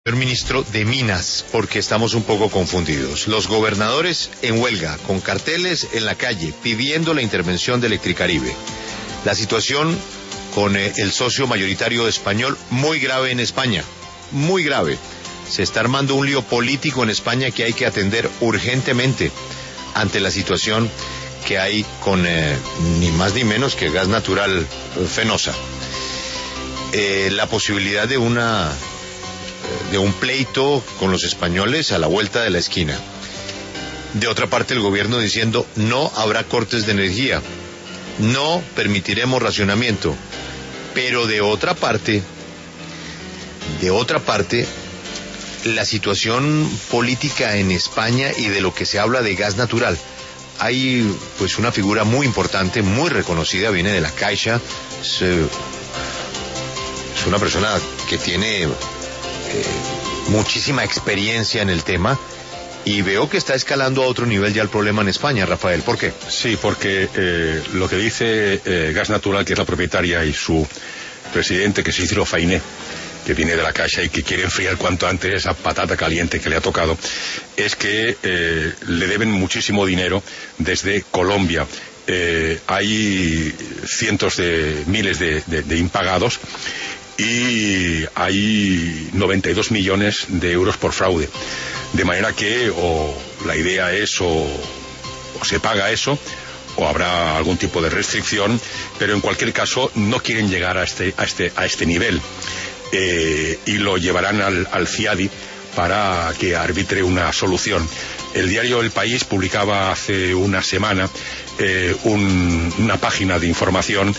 Señor ministro de Minas, porque estamos un poco confundidos. Los gobernadores en huelga, con carteles en la calle, pidiendo la intervención de Electricaribe. La situación con el socio mayoritario español, muy grave en España, muy grave. Se está armando un lío político en España que hay que atender urgentemente ante la situación que hay con ni más ni menos que gas natural Fenosa. La posibilidad de un pleito con los españoles a la vuelta de la esquina. De otra parte, el gobierno diciendo no habrá cortes de energía, no permitiremos racionamiento. Pero de otra parte, la situación política en España y de lo que se habla de gas natural. Hay pues una figura muy importante, muy reconocida, viene de la Caixa, es una persona que tiene muchísima experiencia en el tema y veo que está escalando a otro nivel ya el problema en España. Rafael, ¿por qué? Sí, porque lo que dice Gas Natural, que es la propietaria, y su presidente, que es Isidro Fainé, que viene de la Caixa y que quiere enfriar cuanto antes esa patata caliente que le ha tocado, es que le deben muchísimo dinero desde Colombia. Hay cientos de miles de impagados y hay 92 millones de euros por fraude. De manera que la idea es o se paga eso o habrá algún tipo de restricción, pero en cualquier caso no quieren llegar a este nivel y lo llevarán al CIADI para que arbitre una solución. El diario El País publicaba hace una semana una página de información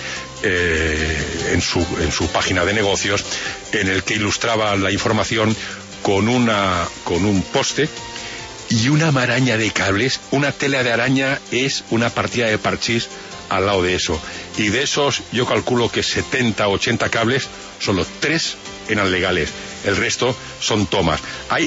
en su página de negocios, en el que ilustraba la información con un poste y una maraña de cables. Una tela de araña es una partida de parchís al lado de eso, y de esos yo calculo que 70 o 80 cables, solo 3 eran legales, el resto son tomas. Hay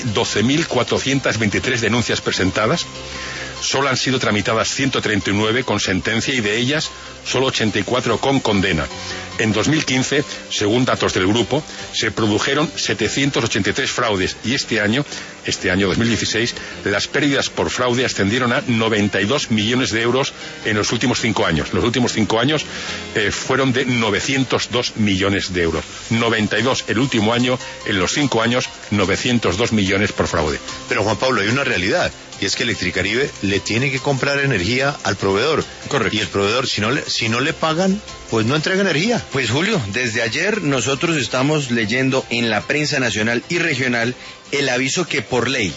12.423 denuncias presentadas, solo han sido tramitadas 139 con sentencia y de ellas solo 84 con condena. En 2015, según datos del grupo, se produjeron 783 fraudes y este año 2016, las pérdidas por fraude ascendieron a 92 millones de euros en los últimos 5 años. Los últimos 5 años fueron de 902 millones de euros. 92 el último año, en los 5 años, 902 millones por fraude. Pero Juan Pablo, hay una realidad, y es que Electricaribe le tiene que comprar energía al proveedor. Correcto. Y el proveedor, si no le pagan, pues no entrega energía. Pues Julio, desde ayer nosotros estamos leyendo en la prensa nacional y regional el aviso que por ley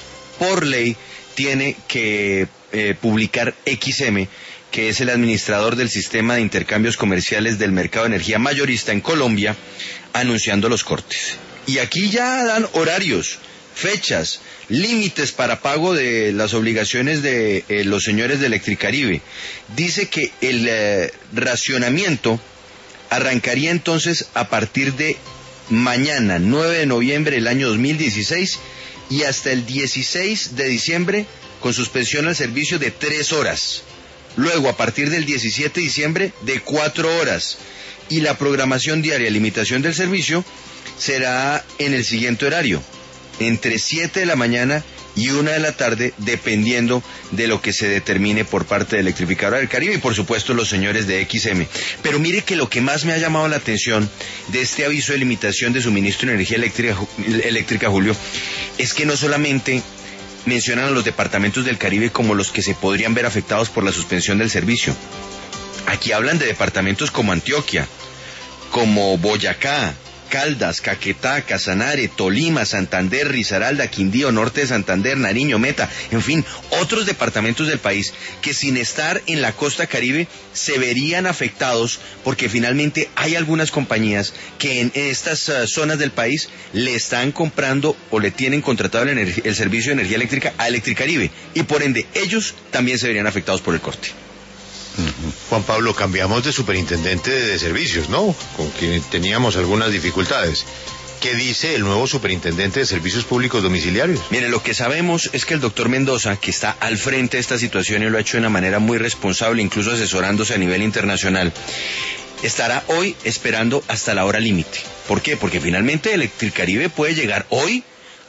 tiene que publicar XM, que es el administrador del sistema de intercambios comerciales del mercado de energía mayorista en Colombia, anunciando los cortes. Y aquí ya dan horarios, fechas, límites para pago de las obligaciones de los señores de Electricaribe. Dice que el racionamiento arrancaría entonces a partir de mañana, 9 de noviembre del año 2016, y hasta el 16 de diciembre, con suspensión al servicio de 3 horas. Luego, a partir del 17 de diciembre, de 4 horas. Y la programación diaria de limitación del servicio será en el siguiente horario: entre 7 de la mañana y 1 de la tarde, dependiendo de lo que se determine por parte de Electrificadora del Caribe y por supuesto los señores de XM. Pero mire que lo que más me ha llamado la atención de este aviso de limitación de suministro de energía eléctrica, Julio, es que no solamente mencionan a los departamentos del Caribe como los que se podrían ver afectados por la suspensión del servicio. Aquí hablan de departamentos como Antioquia, como Boyacá, Caldas, Caquetá, Casanare, Tolima, Santander, Risaralda, Quindío, Norte de Santander, Nariño, Meta, en fin, otros departamentos del país que sin estar en la costa Caribe se verían afectados, porque finalmente hay algunas compañías que en estas zonas del país le están comprando o le tienen contratado el servicio de energía eléctrica a Electricaribe, y por ende ellos también se verían afectados por el corte. Juan Pablo, cambiamos de superintendente de servicios, ¿no? Con quien teníamos algunas dificultades. ¿Qué dice el nuevo superintendente de servicios públicos domiciliarios? Mire, lo que sabemos es que el doctor Mendoza, que está al frente de esta situación y lo ha hecho de una manera muy responsable, incluso asesorándose a nivel internacional, estará hoy esperando hasta la hora límite. ¿Por qué? Porque finalmente Electricaribe puede llegar hoy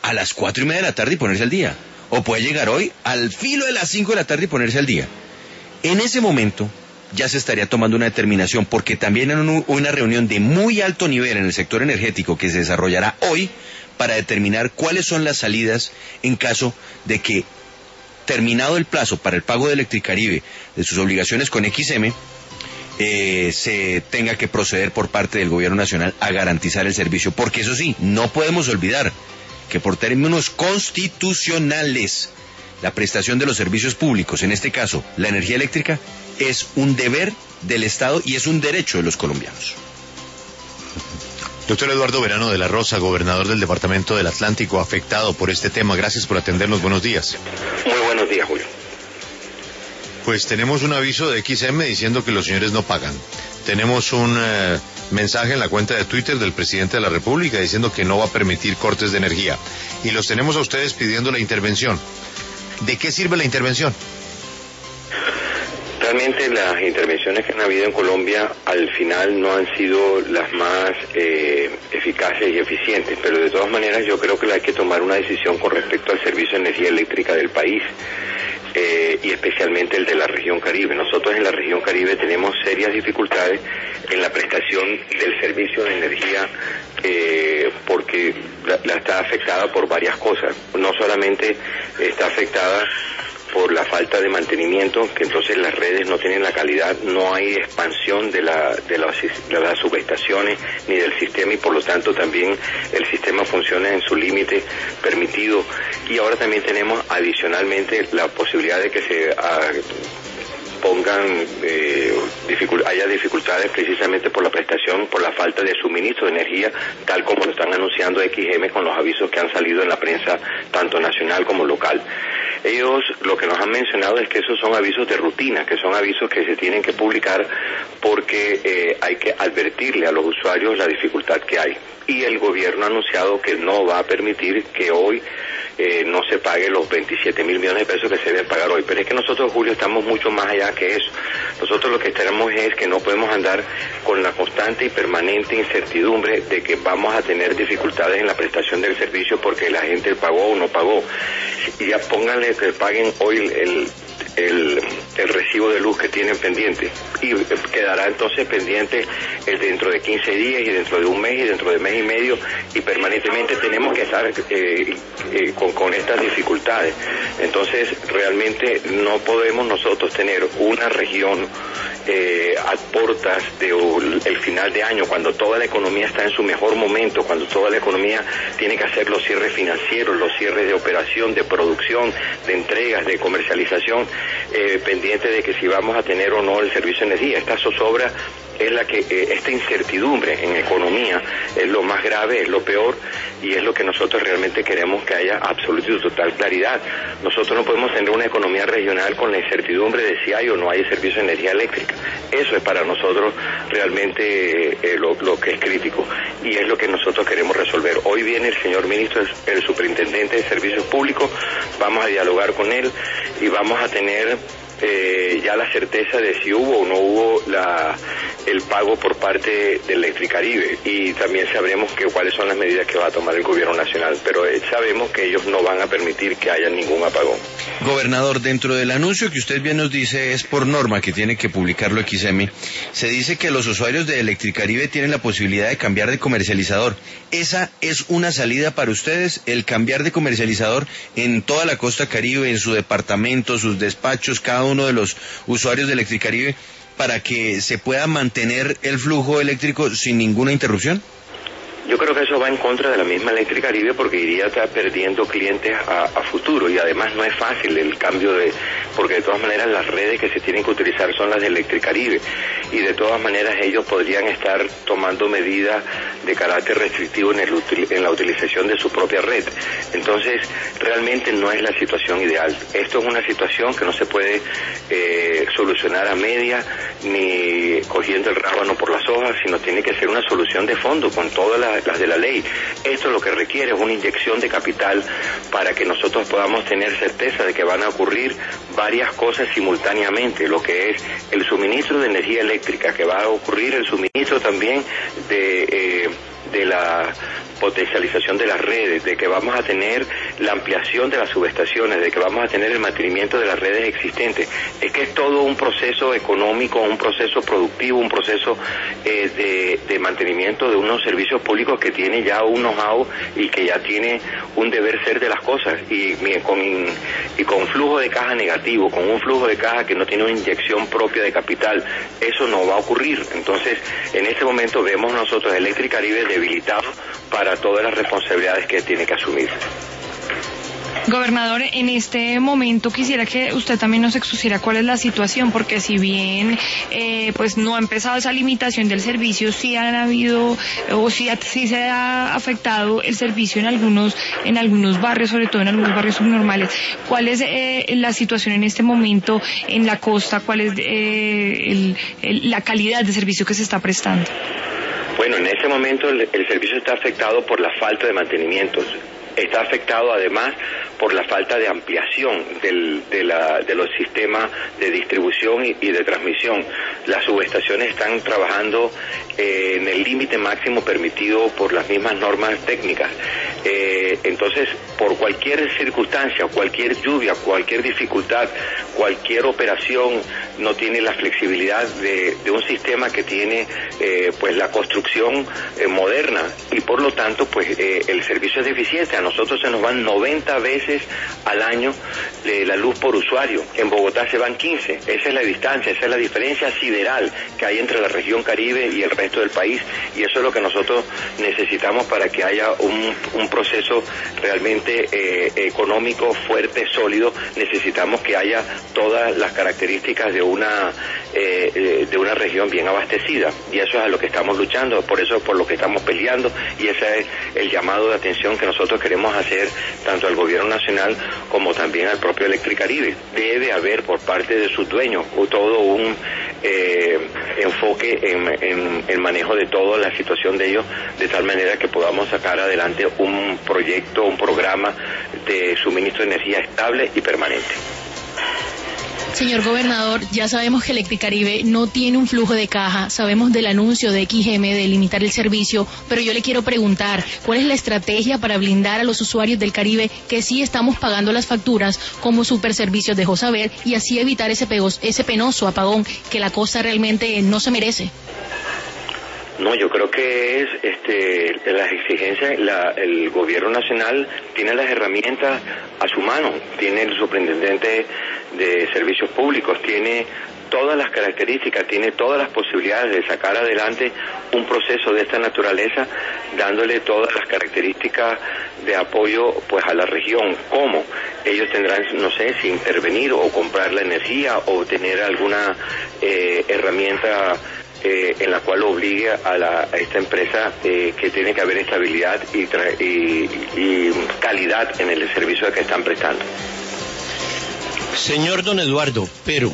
a las 4:30 de la tarde y ponerse al día. O puede llegar hoy al filo de las 5 de la tarde y ponerse al día. En ese momento ya se estaría tomando una determinación, porque también hay una reunión de muy alto nivel en el sector energético que se desarrollará hoy para determinar cuáles son las salidas en caso de que, terminado el plazo para el pago de Electricaribe de sus obligaciones con XM, se tenga que proceder por parte del gobierno nacional a garantizar el servicio. Porque eso sí, no podemos olvidar que por términos constitucionales, la prestación de los servicios públicos, en este caso la energía eléctrica, es un deber del Estado y es un derecho de los colombianos. Doctor Eduardo Verano de la Rosa, gobernador del Departamento del Atlántico, afectado por este tema. Gracias por atendernos. Buenos días. Muy buenos días, Julio. Pues tenemos un aviso de XM diciendo que los señores no pagan. Tenemos un mensaje en la cuenta de Twitter del presidente de la República diciendo que no va a permitir cortes de energía. Y los tenemos a ustedes pidiendo la intervención. ¿De qué sirve la intervención? Realmente las intervenciones que han habido en Colombia al final no han sido las más eficaces y eficientes, pero de todas maneras yo creo que hay que tomar una decisión con respecto al servicio de energía eléctrica del país, y especialmente el de la región Caribe. Nosotros en la región Caribe tenemos serias dificultades en la prestación del servicio de energía, porque la está afectada por varias cosas. No solamente está afectada por la falta de mantenimiento, que entonces las redes no tienen la calidad, no hay expansión de las subestaciones ni del sistema, y por lo tanto también el sistema funciona en su límite permitido. Y ahora también tenemos adicionalmente la posibilidad de que se haya dificultades precisamente por la prestación, por la falta de suministro de energía, tal como lo están anunciando XM con los avisos que han salido en la prensa tanto nacional como local. Ellos lo que nos han mencionado es que esos son avisos de rutina, que son avisos que se tienen que publicar porque hay que advertirle a los usuarios la dificultad que hay. Y el gobierno ha anunciado que no va a permitir que hoy no se pague los 27.000 millones de pesos que se deben pagar hoy. Pero es que nosotros, Julio, estamos mucho más allá que eso. Nosotros lo que tenemos es que no podemos andar con la constante y permanente incertidumbre de que vamos a tener dificultades en la prestación del servicio porque la gente pagó o no pagó. Y ya pónganle que paguen hoy el recibo de luz que tienen pendiente, y quedará entonces pendiente el dentro de 15 días y dentro de un mes y dentro de mes y medio, y permanentemente tenemos que estar con estas dificultades. Entonces realmente no podemos nosotros tener una región a puertas del final de año, cuando toda la economía está en su mejor momento, cuando toda la economía tiene que hacer los cierres financieros, los cierres de operación, de producción, de entregas, de comercialización, pendiente de que si vamos a tener o no el servicio de energía. Esta zozobra es la que, esta incertidumbre en economía es lo más grave, es lo peor, y es lo que nosotros realmente queremos, que haya absoluta y total claridad. Nosotros no podemos tener una economía regional con la incertidumbre de si hay o no hay servicio de energía eléctrica. Eso es para nosotros realmente lo que es crítico, y es lo que nosotros queremos resolver. Hoy viene el señor ministro, el superintendente de Servicios Públicos, vamos a dialogar con él y vamos a tener ya la certeza de si hubo o no hubo el pago por parte de Electricaribe, y también sabremos cuáles son las medidas que va a tomar el gobierno nacional, pero sabemos que ellos no van a permitir que haya ningún apagón. Gobernador, dentro del anuncio que usted bien nos dice es por norma que tiene que publicarlo XM, se dice que los usuarios de Electricaribe tienen la posibilidad de cambiar de comercializador. ¿Esa es una salida para ustedes, el cambiar de comercializador en toda la costa Caribe, en su departamento, sus despachos, cada uno de los usuarios de Electricaribe, para que se pueda mantener el flujo eléctrico sin ninguna interrupción? Yo creo que eso va en contra de la misma Electricaribe, porque iría a estar perdiendo clientes a futuro, y además no es fácil el cambio porque de todas maneras las redes que se tienen que utilizar son las de Electricaribe, y de todas maneras ellos podrían estar tomando medidas de carácter restrictivo en la utilización de su propia red. Entonces realmente no es la situación ideal. Esto es una situación que no se puede solucionar a media ni cogiendo el rábano por las hojas, sino tiene que ser una solución de fondo con todas las de la ley. Esto lo que requiere es una inyección de capital para que nosotros podamos tener certeza de que van a ocurrir varias cosas simultáneamente, lo que es el suministro de energía eléctrica, que va a ocurrir el suministro también de de la potencialización de las redes, de que vamos a tener la ampliación de las subestaciones, de que vamos a tener el mantenimiento de las redes existentes. Es que es todo un proceso económico, un proceso productivo, un proceso de mantenimiento de unos servicios públicos que tiene ya un know-how y que ya tiene un deber ser de las cosas, y con flujo de caja negativo, con un flujo de caja que no tiene una inyección propia de capital, eso no va a ocurrir. Entonces, en este momento vemos nosotros Electricaribe debilitado para todas las responsabilidades que tiene que asumir. Gobernador, en este momento quisiera que usted también nos expusiera cuál es la situación, porque si bien pues no ha empezado esa limitación del servicio, sí han habido o sí se ha afectado el servicio en algunos barrios, sobre todo en algunos barrios subnormales. ¿Cuál es la situación en este momento en la costa? ¿Cuál es la calidad de servicio que se está prestando? Bueno, en ese momento el servicio está afectado por la falta de mantenimientos. Está afectado además por la falta de ampliación de los sistemas de distribución y de transmisión. Las subestaciones están trabajando en el límite máximo permitido por las mismas normas técnicas. Entonces, por cualquier circunstancia, cualquier lluvia, cualquier dificultad, cualquier operación no tiene la flexibilidad de un sistema que tiene pues la construcción moderna, y por lo tanto pues el servicio es deficiente. A nosotros se nos van 90 veces al año la luz por usuario. En Bogotá se van 15. Esa es la distancia, esa es la diferencia sideral que hay entre la región Caribe y el resto del país, y eso es lo que nosotros necesitamos para que haya un proceso realmente económico, fuerte, sólido. Necesitamos que haya todas las características de una región bien abastecida, y eso es a lo que estamos luchando, por eso por lo que estamos peleando, y ese es el llamado de atención que nosotros queremos hacer tanto al gobierno nacional como también al propio Electricaribe. Debe haber por parte de sus dueños todo un enfoque en el manejo de toda la situación de ellos, de tal manera que podamos sacar adelante un proyecto, un programa de suministro de energía estable y permanente. Señor gobernador, ya sabemos que Electricaribe no tiene un flujo de caja, sabemos del anuncio de XM de limitar el servicio, pero yo le quiero preguntar, ¿cuál es la estrategia para blindar a los usuarios del Caribe que sí estamos pagando las facturas, como Superservicios dejó saber, y así evitar ese penoso apagón que la costa realmente no se merece? No, yo creo que es las exigencias, el gobierno nacional tiene las herramientas a su mano, tiene el superintendente de servicios públicos, tiene todas las características, tiene todas las posibilidades de sacar adelante un proceso de esta naturaleza, dándole todas las características de apoyo pues a la región. ¿Cómo? Ellos tendrán, no sé, si intervenir o comprar la energía o tener alguna herramienta en la cual obligue a esta empresa que tiene que haber estabilidad y calidad en el servicio que están prestando. Señor don Eduardo, pero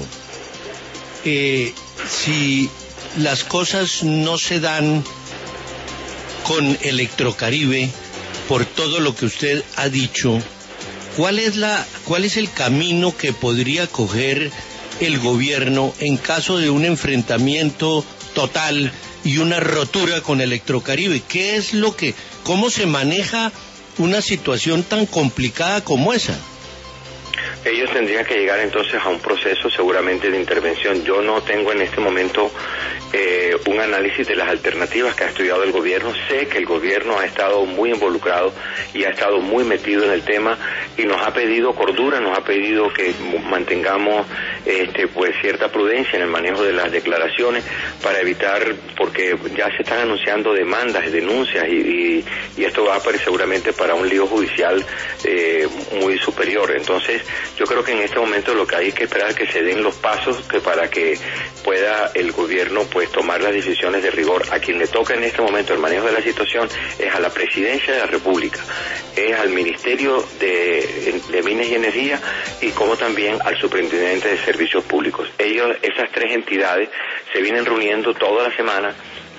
si las cosas no se dan con Electrocaribe, por todo lo que usted ha dicho, ¿cuál es el camino que podría coger el gobierno en caso de un enfrentamiento total y una rotura con Electrocaribe? ¿Cómo se maneja una situación tan complicada como esa? Ellos tendrían que llegar entonces a un proceso seguramente de intervención. Yo no tengo en este momento un análisis de las alternativas que ha estudiado el gobierno. Sé que el gobierno ha estado muy involucrado y ha estado muy metido en el tema y nos ha pedido cordura, nos ha pedido que mantengamos pues cierta prudencia en el manejo de las declaraciones para evitar, porque ya se están anunciando demandas, denuncias y esto va a aparecer seguramente para un lío judicial muy superior. Entonces yo creo que en este momento lo que hay que esperar es que se den los pasos para que pueda el gobierno pues tomar las decisiones de rigor. A quien le toca en este momento el manejo de la situación es a la Presidencia de la República, es al Ministerio de Minas y Energía y como también al Superintendente de Servicios Públicos. Esas tres entidades se vienen reuniendo toda la semana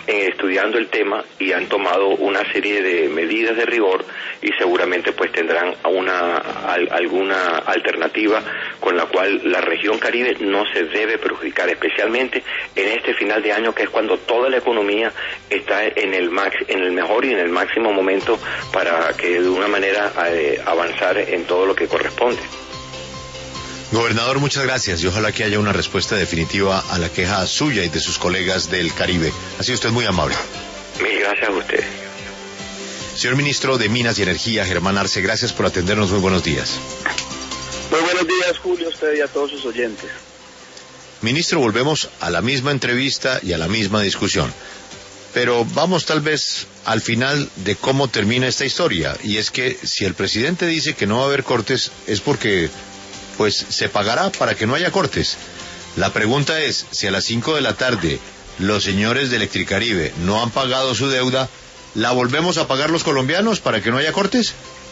estudiando el tema y han tomado una serie de medidas de rigor y seguramente pues tendrán alguna alternativa con la cual la región Caribe no se debe perjudicar, especialmente en este final de año, que es cuando toda la economía está en el mejor y en el máximo momento para que de una manera avanzar en todo lo que corresponde. Gobernador, muchas gracias y ojalá que haya una respuesta definitiva a la queja suya y de sus colegas del Caribe. Ha sido usted muy amable. Mil gracias a usted. Señor Ministro de Minas y Energía, Germán Arce, gracias por atendernos. Muy buenos días. Muy buenos días, Julio, a usted y a todos sus oyentes. Ministro, volvemos a la misma entrevista y a la misma discusión. Pero vamos tal vez al final de cómo termina esta historia. Y es que si el presidente dice que no va a haber cortes, es porque pues se pagará para que no haya cortes. La pregunta es, si a las 5 de la tarde los señores de Electricaribe no han pagado su deuda, ¿la volvemos a pagar los colombianos para que no haya cortes?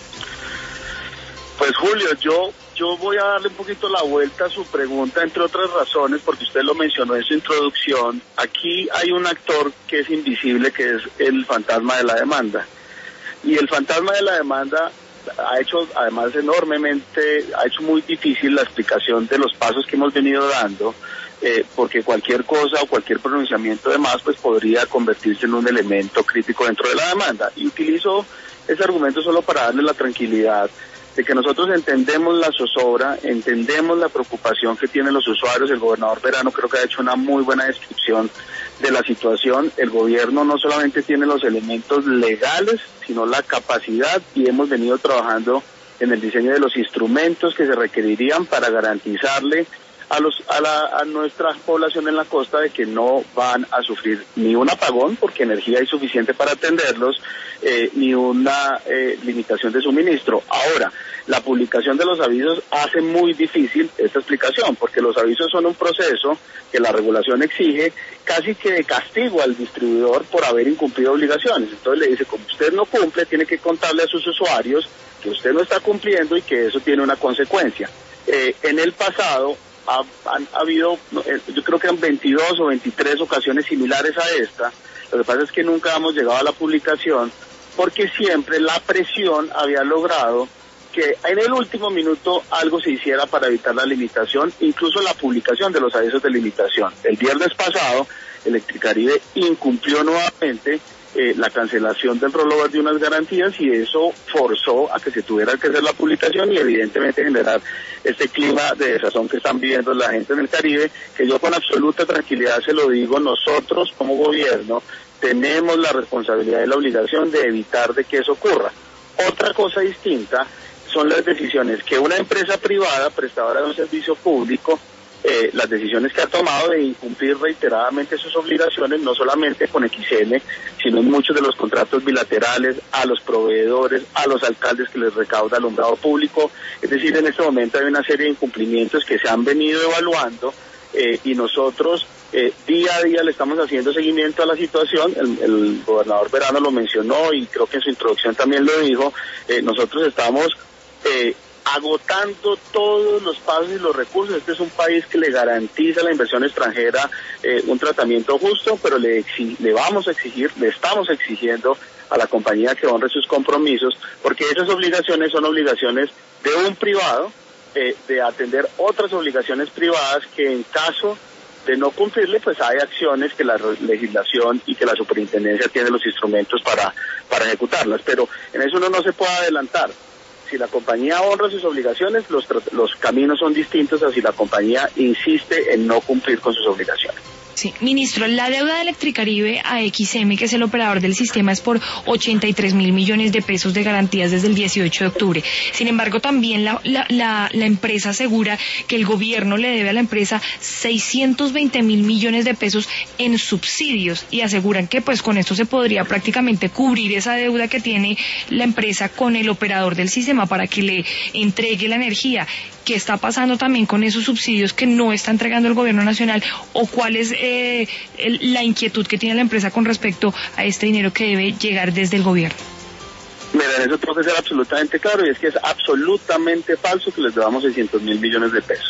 Pues Julio, yo voy a darle un poquito la vuelta a su pregunta, entre otras razones, porque usted lo mencionó en su introducción. Aquí hay un actor que es invisible, que es el fantasma de la demanda. Y el fantasma de la demanda ha hecho, además, ha hecho muy difícil la explicación de los pasos que hemos venido dando, porque cualquier cosa o cualquier pronunciamiento de más pues podría convertirse en un elemento crítico dentro de la demanda. Y utilizo ese argumento solo para darle la tranquilidad de que nosotros entendemos la zozobra, entendemos la preocupación que tienen los usuarios. El gobernador Verano creo que ha hecho una muy buena descripción de la situación. El gobierno no solamente tiene los elementos legales, sino la capacidad, y hemos venido trabajando en el diseño de los instrumentos que se requerirían para garantizarle a nuestra población en la costa de que no van a sufrir ni un apagón, porque energía hay suficiente para atenderlos, ni una limitación de suministro. Ahora, la publicación de los avisos hace muy difícil esta explicación, porque los avisos son un proceso que la regulación exige casi que de castigo al distribuidor por haber incumplido obligaciones. Entonces le dice, como usted no cumple, tiene que contarle a sus usuarios que usted no está cumpliendo y que eso tiene una consecuencia. En el pasado han habido, yo creo que en 22 o 23 ocasiones similares a esta. Lo que pasa es que nunca hemos llegado a la publicación, porque siempre la presión había logrado que en el último minuto algo se hiciera para evitar la limitación, incluso la publicación de los avisos de limitación. El viernes pasado, Electricaribe incumplió nuevamente la cancelación del rollover de unas garantías, y eso forzó a que se tuviera que hacer la publicación y evidentemente generar este clima de desazón que están viviendo la gente en el Caribe, que yo con absoluta tranquilidad se lo digo, nosotros como gobierno tenemos la responsabilidad y la obligación de evitar de que eso ocurra. Otra cosa distinta son las decisiones que una empresa privada, prestadora de un servicio público, las decisiones que ha tomado de incumplir reiteradamente sus obligaciones, no solamente con XL, sino en muchos de los contratos bilaterales, a los proveedores, a los alcaldes que les recauda alumbrado público. Es decir, en este momento hay una serie de incumplimientos que se han venido evaluando, y nosotros día a día le estamos haciendo seguimiento a la situación. El gobernador Verano lo mencionó y creo que en su introducción también lo dijo. Nosotros estamos agotando todos los pasos y los recursos. Este es un país que le garantiza a la inversión extranjera un tratamiento justo, pero le estamos exigiendo a la compañía que honre sus compromisos, porque esas obligaciones son obligaciones de un privado, de atender otras obligaciones privadas que en caso de no cumplirle, pues hay acciones que la legislación y que la superintendencia tiene los instrumentos para ejecutarlas, pero en eso uno no se puede adelantar. Si la compañía honra sus obligaciones, los caminos son distintos a si la compañía insiste en no cumplir con sus obligaciones. Sí, ministro, la deuda de Electricaribe a XM, que es el operador del sistema, es por 83.000 millones de pesos de garantías desde el 18 de octubre. Sin embargo, también la empresa asegura que el gobierno le debe a la empresa 620.000 millones de pesos en subsidios, y aseguran que pues con esto se podría prácticamente cubrir esa deuda que tiene la empresa con el operador del sistema para que le entregue la energía. ¿Qué está pasando también con esos subsidios que no está entregando el gobierno nacional? ¿O cuál es la inquietud que tiene la empresa con respecto a este dinero que debe llegar desde el gobierno? Mira, en eso tengo que ser absolutamente claro, y es que es absolutamente falso que les debamos 600.000 millones de pesos.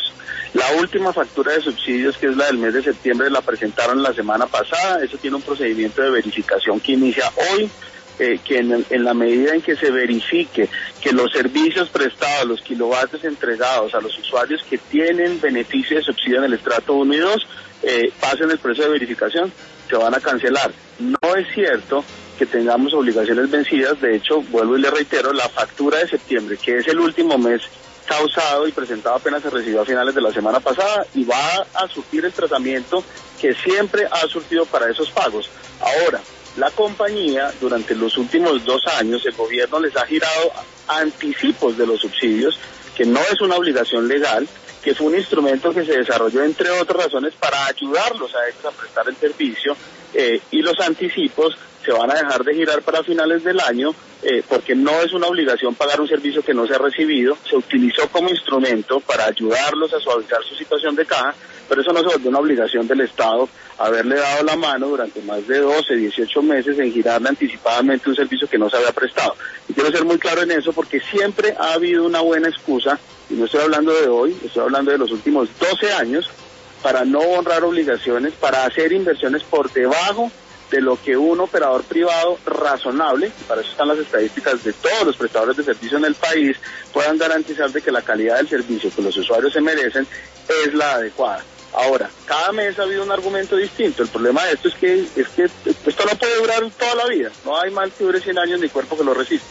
La última factura de subsidios, que es la del mes de septiembre, la presentaron la semana pasada. Eso tiene un procedimiento de verificación que inicia hoy, que en la medida en que se verifique que los servicios prestados, los kilovatios entregados a los usuarios que tienen beneficio de subsidio en el estrato 1 y 2, pasen el proceso de verificación, se van a cancelar. No es cierto que tengamos obligaciones vencidas. De hecho, vuelvo y le reitero, la factura de septiembre, que es el último mes causado y presentado, apenas se recibió a finales de la semana pasada y va a surtir el tratamiento que siempre ha surtido para esos pagos. Ahora, la compañía, durante los últimos 2 años, el gobierno les ha girado anticipos de los subsidios, que no es una obligación legal, que fue un instrumento que se desarrolló, entre otras razones, para ayudarlos a ellos a prestar el servicio, y los anticipos se van a dejar de girar para finales del año, porque no es una obligación pagar un servicio que no se ha recibido. Se utilizó como instrumento para ayudarlos a suavizar su situación de caja, pero eso no se volvió una obligación del Estado haberle dado la mano durante más de 12, 18 meses en girarle anticipadamente un servicio que no se había prestado. Y quiero ser muy claro en eso, porque siempre ha habido una buena excusa, y no estoy hablando de hoy, estoy hablando de los últimos 12 años, para no honrar obligaciones, para hacer inversiones por debajo de lo que un operador privado razonable, y para eso están las estadísticas de todos los prestadores de servicio en el país, puedan garantizar de que la calidad del servicio que los usuarios se merecen es la adecuada. Ahora, cada mes ha habido un argumento distinto. El problema de esto es que esto no puede durar toda la vida. No hay mal que dure 100 años ni cuerpo que lo resista.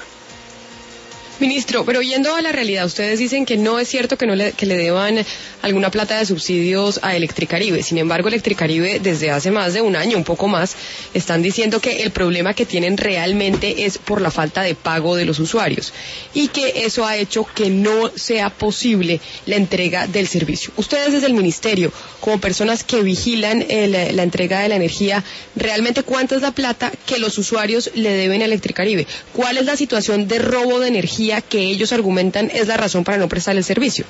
Ministro, pero yendo a la realidad, ustedes dicen que no es cierto que le deban alguna plata de subsidios a Electricaribe. Sin embargo, Electricaribe desde hace más de un año, un poco más, están diciendo que el problema que tienen realmente es por la falta de pago de los usuarios y que eso ha hecho que no sea posible la entrega del servicio. Ustedes desde el Ministerio, como personas que vigilan la entrega de la energía, ¿realmente cuánta es la plata que los usuarios le deben a Electricaribe? ¿Cuál es la situación de robo de energía que ellos argumentan es la razón para no prestar el servicio?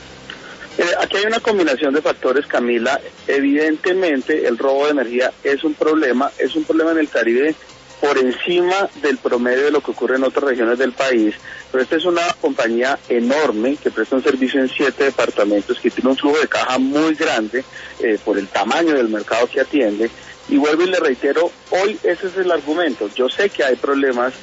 Aquí hay una combinación de factores, Camila. Evidentemente el robo de energía es un problema en el Caribe por encima del promedio de lo que ocurre en otras regiones del país, pero esta es una compañía enorme que presta un servicio en 7 departamentos, que tiene un flujo de caja muy grande por el tamaño del mercado que atiende, y vuelvo y le reitero, hoy ese es el argumento. Yo sé que hay problemas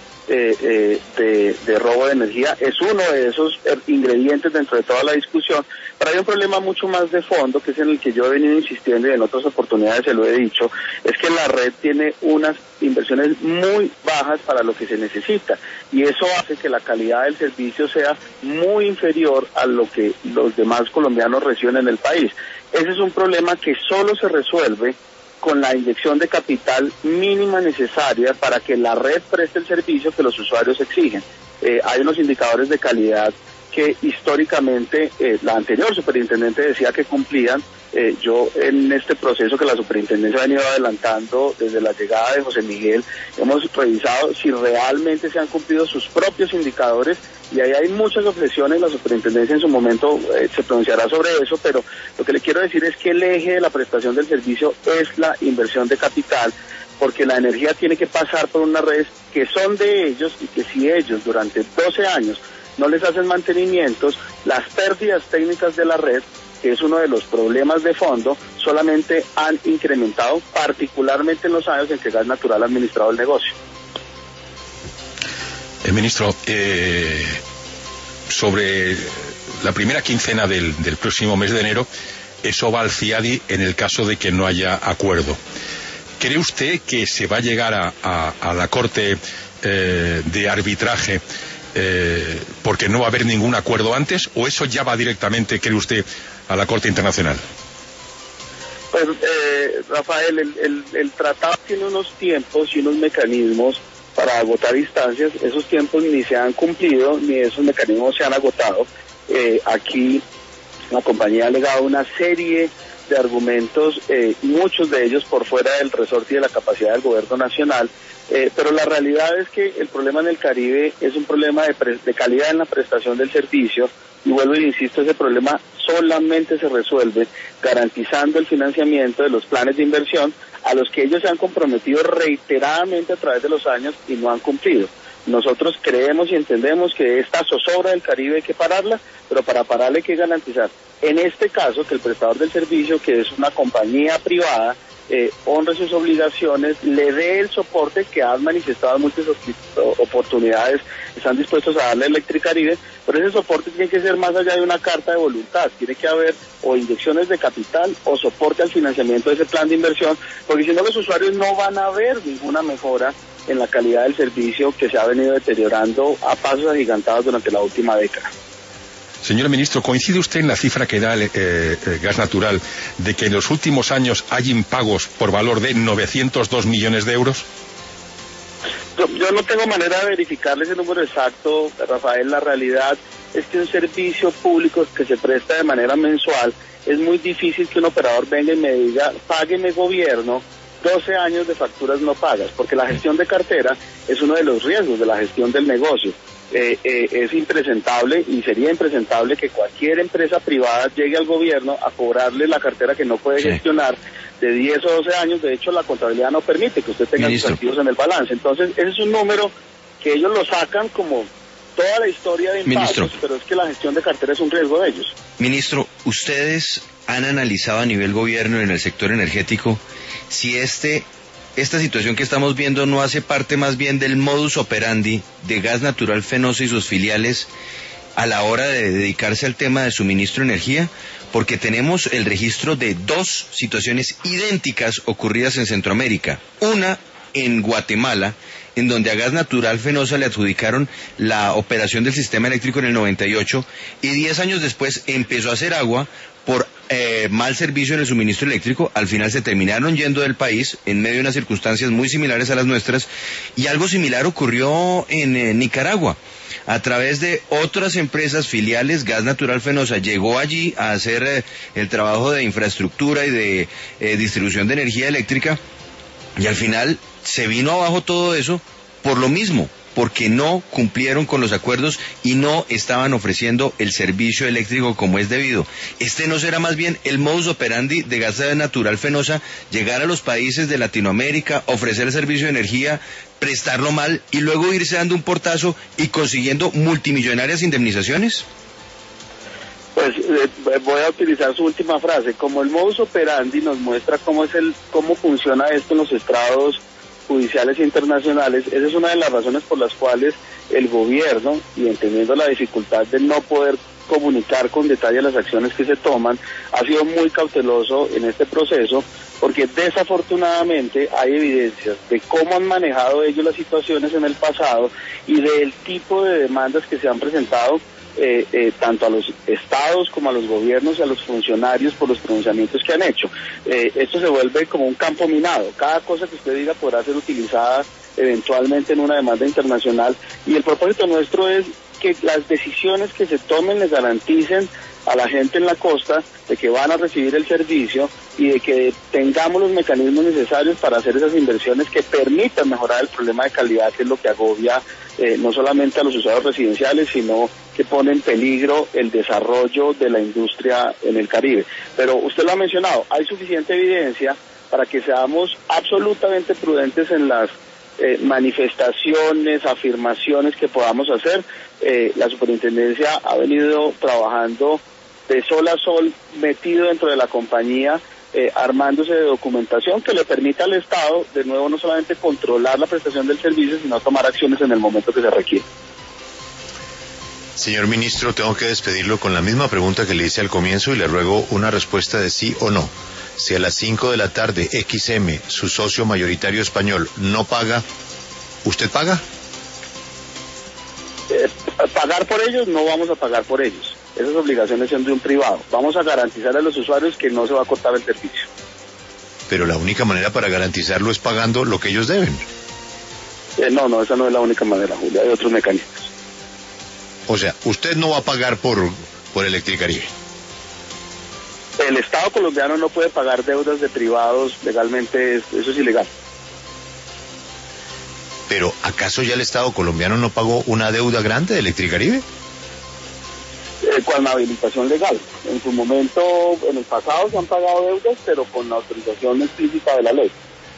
de robo de energía, es uno de esos ingredientes dentro de toda la discusión, pero hay un problema mucho más de fondo, que es en el que yo he venido insistiendo y en otras oportunidades se lo he dicho, es que la red tiene unas inversiones muy bajas para lo que se necesita, y eso hace que la calidad del servicio sea muy inferior a lo que los demás colombianos reciben en el país. Ese es un problema que solo se resuelve con la inyección de capital mínima necesaria para que la red preste el servicio que los usuarios exigen. Hay unos indicadores de calidad que históricamente la anterior superintendente decía que cumplían. Yo en este proceso que la superintendencia ha venido adelantando desde la llegada de José Miguel, hemos revisado si realmente se han cumplido sus propios indicadores, y ahí hay muchas objeciones. La superintendencia en su momento se pronunciará sobre eso, pero lo que le quiero decir es que el eje de la prestación del servicio es la inversión de capital, porque la energía tiene que pasar por unas redes que son de ellos, y que si ellos durante 12 años no les hacen mantenimientos, las pérdidas técnicas de la red, que es uno de los problemas de fondo, solamente han incrementado, particularmente en los años en que Gas Natural ha administrado el negocio. Ministro, sobre la primera quincena del próximo mes de enero, eso va al CIADI en el caso de que no haya acuerdo. ¿Cree usted que se va a llegar a la Corte de Arbitraje porque no va a haber ningún acuerdo antes, o eso ya va directamente, cree usted, a la Corte Internacional? Pues, Rafael, el tratado tiene unos tiempos y unos mecanismos para agotar instancias. Esos tiempos ni se han cumplido, ni esos mecanismos se han agotado. Aquí la compañía ha alegado una serie de argumentos, muchos de ellos por fuera del resorte y de la capacidad del gobierno nacional, pero la realidad es que el problema en el Caribe es un problema de calidad en la prestación del servicio, y vuelvo y insisto, ese problema solamente se resuelve garantizando el financiamiento de los planes de inversión a los que ellos se han comprometido reiteradamente a través de los años y no han cumplido. Nosotros creemos y entendemos que esta zozobra del Caribe hay que pararla, pero para pararla hay que garantizar en este caso, que el prestador del servicio, que es una compañía privada, honre sus obligaciones, le dé el soporte que han manifestado en múltiples oportunidades, están dispuestos a darle a Electricaribe, pero ese soporte tiene que ser más allá de una carta de voluntad, tiene que haber o inyecciones de capital o soporte al financiamiento de ese plan de inversión, porque si no los usuarios no van a ver ninguna mejora en la calidad del servicio que se ha venido deteriorando a pasos agigantados durante la última década. Señor ministro, ¿coincide usted en la cifra que da el Gas Natural de que en los últimos años hay impagos por valor de 902 millones de euros? Yo no tengo manera de verificarle ese número exacto, Rafael. La realidad es que un servicio público que se presta de manera mensual, es muy difícil que un operador venga y me diga, págueme gobierno, 12 años de facturas no pagas, porque la gestión de cartera es uno de los riesgos de la gestión del negocio. Es impresentable y sería impresentable que cualquier empresa privada llegue al gobierno a cobrarle la cartera que no puede gestionar de 10 o 12 años. De hecho, la contabilidad no permite que usted tenga sus activos en el balance. Entonces, ese es un número que ellos lo sacan como toda la historia de impagos, pero es que la gestión de cartera es un riesgo de ellos. Ministro, ¿ustedes han analizado a nivel gobierno en el sector energético si esta situación que estamos viendo no hace parte más bien del modus operandi de Gas Natural Fenosa y sus filiales a la hora de dedicarse al tema de suministro de energía? Porque tenemos el registro de dos situaciones idénticas ocurridas en Centroamérica. Una en Guatemala, en donde a Gas Natural Fenosa le adjudicaron la operación del sistema eléctrico en el 98 y 10 años después empezó a hacer agua por mal servicio en el suministro eléctrico. Al final se terminaron yendo del país en medio de unas circunstancias muy similares a las nuestras, y algo similar ocurrió en Nicaragua. A través de otras empresas filiales, Gas Natural Fenosa llegó allí a hacer el trabajo de infraestructura y de distribución de energía eléctrica, y al final se vino abajo todo eso por lo mismo, porque no cumplieron con los acuerdos y no estaban ofreciendo el servicio eléctrico como es debido. ¿No será más bien el modus operandi de Gas Natural Fenosa, llegar a los países de Latinoamérica, ofrecer el servicio de energía, prestarlo mal y luego irse dando un portazo y consiguiendo multimillonarias indemnizaciones? Pues voy a utilizar su última frase. Como el modus operandi nos muestra cómo funciona esto en los estrados judiciales internacionales, esa es una de las razones por las cuales el gobierno, y entendiendo la dificultad de no poder comunicar con detalle las acciones que se toman, ha sido muy cauteloso en este proceso, porque desafortunadamente hay evidencias de cómo han manejado ellos las situaciones en el pasado y del tipo de demandas que se han presentado tanto a los estados como a los gobiernos y a los funcionarios por los pronunciamientos que han hecho. Esto se vuelve como un campo minado. Cada cosa que usted diga podrá ser utilizada eventualmente en una demanda internacional, y el propósito nuestro es que las decisiones que se tomen les garanticen a la gente en la costa de que van a recibir el servicio y de que tengamos los mecanismos necesarios para hacer esas inversiones que permitan mejorar el problema de calidad, que es lo que agobia no solamente a los usuarios residenciales, sino que pone en peligro el desarrollo de la industria en el Caribe. Pero usted lo ha mencionado, hay suficiente evidencia para que seamos absolutamente prudentes en las manifestaciones, afirmaciones que podamos hacer. La superintendencia ha venido trabajando de sol a sol, metido dentro de la compañía, armándose de documentación que le permita al Estado, de nuevo, no solamente controlar la prestación del servicio, sino tomar acciones en el momento que se requiere. Señor ministro, tengo que despedirlo con la misma pregunta que le hice al comienzo y le ruego una respuesta de sí o no. Si a las 5 de la tarde XM, su socio mayoritario español, no paga, ¿usted paga? Pagar por ellos, no vamos a pagar por ellos. Esas obligaciones son de un privado. Vamos a garantizar a los usuarios que no se va a cortar el servicio. Pero la única manera para garantizarlo es pagando lo que ellos deben. No, esa no es la única manera, Julio. Hay otros mecanismos. O sea, usted no va a pagar por Electricaribe. El Estado colombiano no puede pagar deudas de privados legalmente, eso es ilegal. Pero ¿acaso ya el Estado colombiano no pagó una deuda grande de Electricaribe? Con la habilitación legal. En su momento, en el pasado se han pagado deudas, pero con la autorización explícita de la ley.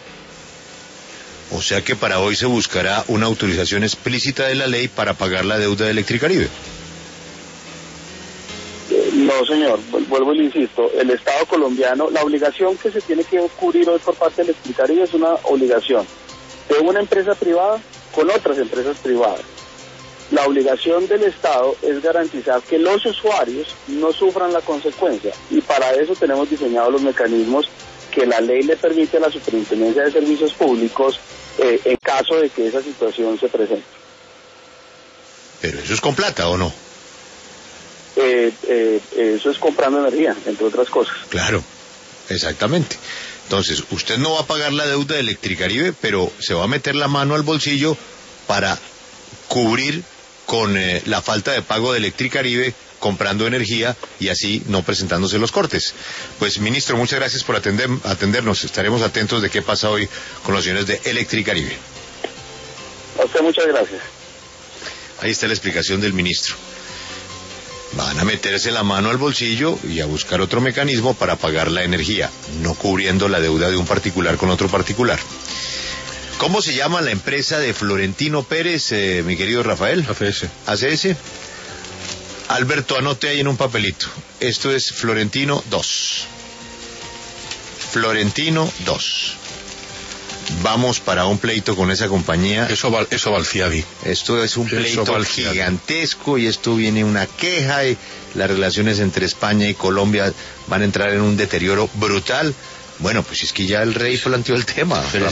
O sea que para hoy se buscará una autorización explícita de la ley para pagar la deuda de Electricaribe. No, señor, vuelvo y le insisto, el Estado colombiano, la obligación que se tiene que cubrir hoy por parte de Electricaribe es una obligación de una empresa privada con otras empresas privadas. La obligación del Estado es garantizar que los usuarios no sufran la consecuencia, y para eso tenemos diseñados los mecanismos que la ley le permite a la Superintendencia de Servicios Públicos en caso de que esa situación se presente. Pero eso es con plata, ¿o no? Eso es comprando energía, entre otras cosas. Claro, exactamente. Entonces, usted no va a pagar la deuda de Electricaribe, pero se va a meter la mano al bolsillo para cubrir con la falta de pago de Electricaribe comprando energía y así no presentándose los cortes. Pues, ministro, muchas gracias por atendernos. Estaremos atentos de qué pasa hoy con los señores de Electricaribe. A usted muchas gracias. Ahí está la explicación del ministro. Van a meterse la mano al bolsillo y a buscar otro mecanismo para pagar la energía, no cubriendo la deuda de un particular con otro particular. ¿Cómo se llama la empresa de Florentino Pérez, mi querido Rafael? ACS. ¿ACS? Alberto, anote ahí en un papelito. Esto es Florentino 2. Florentino 2. Vamos para un pleito con esa compañía. Eso va al CIADI. Esto es un pleito gigantesco y esto viene una queja y las relaciones entre España y Colombia van a entrar en un deterioro brutal. Bueno, pues es que ya el rey planteó el tema. Pero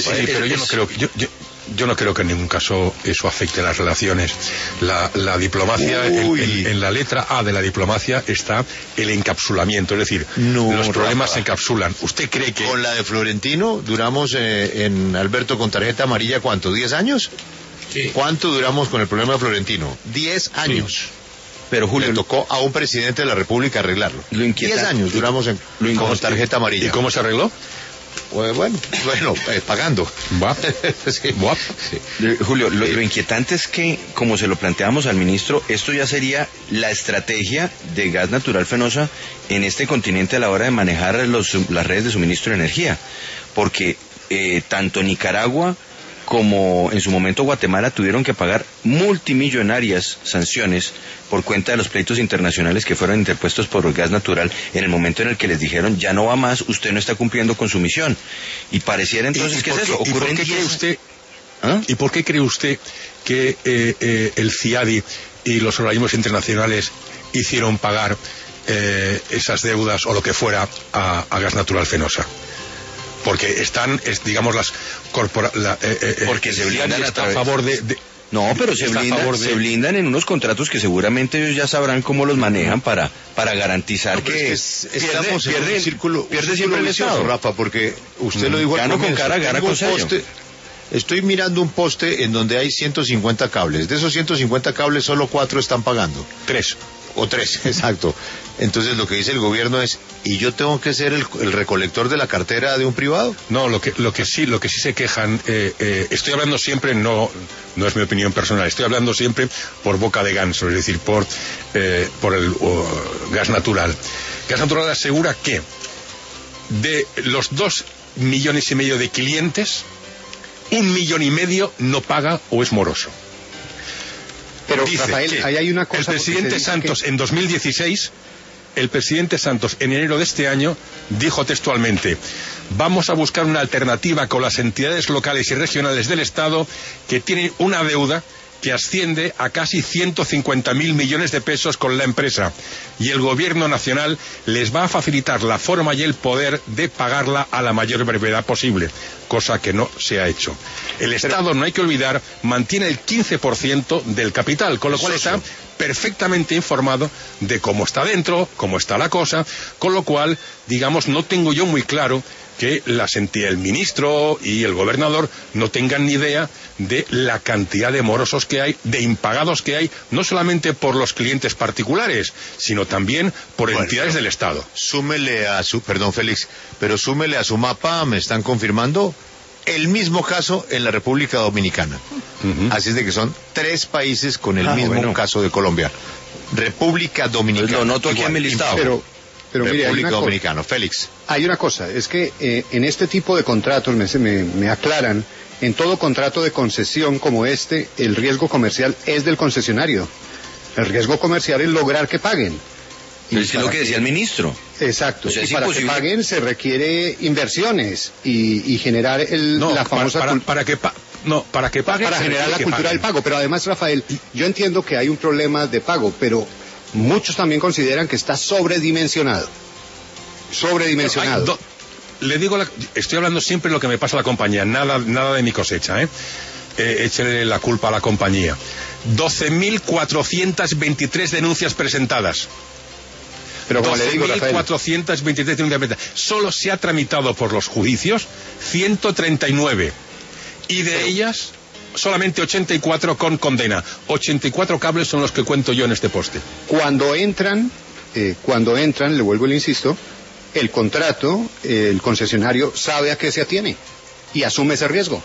yo no creo que en ningún caso eso afecte las relaciones. La diplomacia, en la letra A de la diplomacia está el encapsulamiento, es decir, los problemas se encapsulan. ¿Usted cree que...? Con la de Florentino duramos en Alberto con tarjeta amarilla, ¿cuánto? ¿10 años? Sí. ¿Cuánto duramos con el problema de Florentino? 10 años. Sí. Pero Julio, le tocó a un presidente de la República arreglarlo. 10 años duramos con tarjeta amarilla. ¿Y cómo se arregló? Bueno, pagando. Sí. Julio, lo inquietante es que, como se lo planteamos al ministro, esto ya sería la estrategia de Gas Natural Fenosa en este continente a la hora de manejar las redes de suministro de energía. Porque tanto Nicaragua como en su momento Guatemala tuvieron que pagar multimillonarias sanciones por cuenta de los pleitos internacionales que fueron interpuestos por Gas Natural en el momento en el que les dijeron ya no va más, usted no está cumpliendo con su misión. Y pareciera entonces que es eso. ¿Y por qué cree usted que el CIADI y los organismos internacionales hicieron pagar esas deudas o lo que fuera a Gas Natural Fenosa? Porque digamos, las porque se blindan a favor de... No, pero se blindan en unos contratos que seguramente ellos ya sabrán cómo los manejan para garantizar que estamos en un círculo siempre el Estado, Rafa, porque usted lo dijo al comienzo. Con cara, gana con sello. Estoy mirando un poste en donde hay 150 cables. De esos 150 cables, solo 4 están pagando. 3. O 3, exacto. Entonces lo que dice el gobierno es, ¿y yo tengo que ser el recolector de la cartera de un privado? No, lo que sí se quejan, estoy hablando siempre, no es mi opinión personal, estoy hablando siempre por boca de ganso, es decir, por el Gas Natural. Gas Natural asegura que de los 2,5 millones de clientes, 1,5 millones no paga o es moroso. Pero, dice Rafael, ahí hay una cosa... El presidente Santos en 2016, el presidente Santos en enero de este año, dijo textualmente: vamos a buscar una alternativa con las entidades locales y regionales del Estado que tienen una deuda que asciende a casi 150.000 millones de pesos con la empresa, y el gobierno nacional les va a facilitar la forma y el poder de pagarla a la mayor brevedad posible, cosa que no se ha hecho. El Estado, no hay que olvidar, mantiene el 15% del capital, con lo cual está perfectamente informado de cómo está dentro, cómo está la cosa, con lo cual, digamos, no tengo yo muy claro que el ministro y el gobernador no tengan ni idea de la cantidad de morosos que hay, de impagados que hay, no solamente por los clientes particulares, sino también por entidades del Estado. Súmele a su mapa, me están confirmando, el mismo caso en la República Dominicana. Así es de que son 3 países con el mismo caso de Colombia. República Dominicana. Lo noto aquí en mi listado. Pero mire, República Dominicana, Félix. Hay una cosa, es que en este tipo de contratos, me aclaran, en todo contrato de concesión como este, el riesgo comercial es del concesionario. El riesgo comercial es lograr que paguen. Pero es lo que decía el ministro. Exacto. O sea, y es para imposible. que paguen se requiere inversiones y generar la famosa para que paguen. para generar la cultura del pago. Pero además, Rafael, yo entiendo que hay un problema de pago, pero muchos también consideran que está sobredimensionado. Sobredimensionado. Le digo, estoy hablando siempre de lo que me pasa a la compañía, nada de mi cosecha, échele la culpa a la compañía. 12.423 denuncias presentadas. Pero como le digo, Rafael, 12.423 denuncias presentadas. Solo se ha tramitado por los juicios 139. Y de ellas, solamente 84 con condena. 84 cables son los que cuento yo en este poste. cuando entran, le vuelvo y le insisto, el contrato, el concesionario sabe a qué se atiene y asume ese riesgo.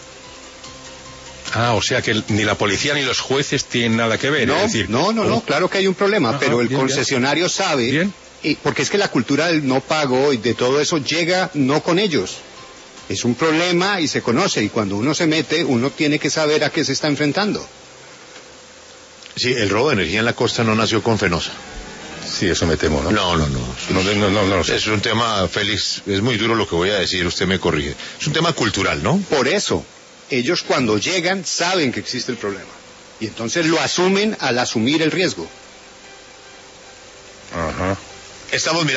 Ah, o sea que ni la policía ni los jueces tienen nada que ver. No, es decir, no, claro que hay un problema, pero el bien, concesionario sabe, Bien. porque es que la cultura del no pago y de todo eso llega no con ellos. Es un problema y se conoce, y cuando uno se mete, uno tiene que saber a qué se está enfrentando. Sí, el robo de energía en la costa no nació con Fenosa. Sí, eso me temo, ¿no? No. No lo sé. Es un tema, Félix, es muy duro lo que voy a decir, usted me corrige. Es un tema cultural, ¿no? Por eso, ellos cuando llegan saben que existe el problema. Y entonces lo asumen al asumir el riesgo. Ajá. Estamos mirando